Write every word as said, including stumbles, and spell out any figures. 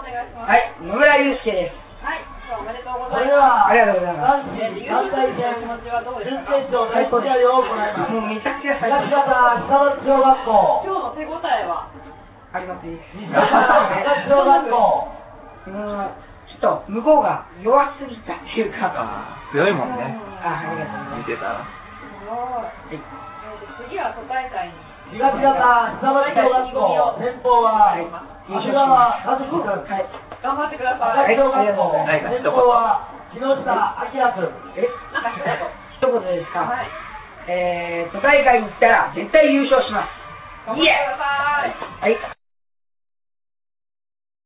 願いします。 はい、野村祐介です。 はい、おめでとうごそざいます。 れでは、 ありがとうございます。 男子団体戦、準決勝第一最高です試合を行います。 もうめちゃくちゃ最東高方久松小学校。 今日の手応えはありますね。 西方東小学校。 うんちょっと向こうが弱すぎたっていうか、 強いもんね。 あ、ありがとうございます。 見てたら。 すごい。えーと次は都大会に。 東方久松小学校。先鋒は、足川和彦君。 はい。 頑張ってください。 東小学校。 はい先鋒は、木下明君。 え、 なんか一言。 一言ですか。 はい。 えー、都大会に行ったら絶対優勝します。 頑張ってください。 はい。